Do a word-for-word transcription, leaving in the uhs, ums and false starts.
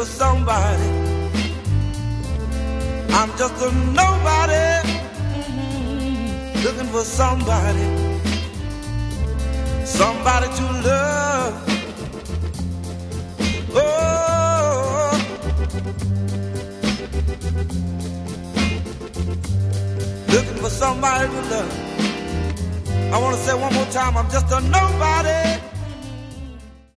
for somebody. I'm just a nobody, mm-hmm. looking for somebody, somebody to love. Oh, looking for somebody to love. I want to say one more time, I'm just a nobody.